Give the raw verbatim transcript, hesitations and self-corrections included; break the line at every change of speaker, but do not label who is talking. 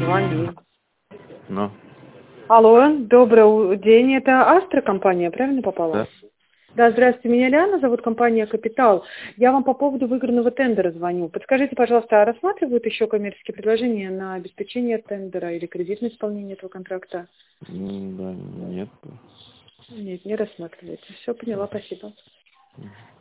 звонили.
Ну,
Алло, добрый у- день. Это Астра компания, правильно попала?
да.
Да, здравствуйте, меня Лиана зовут, компания «Капитал». Я вам по поводу выигранного тендера звоню. Подскажите, пожалуйста, а рассматривают еще коммерческие предложения на обеспечение тендера или кредитное исполнение этого контракта?
М, Да, нет.
Нет, не рассматриваете. Все, поняла, спасибо.
Мгм.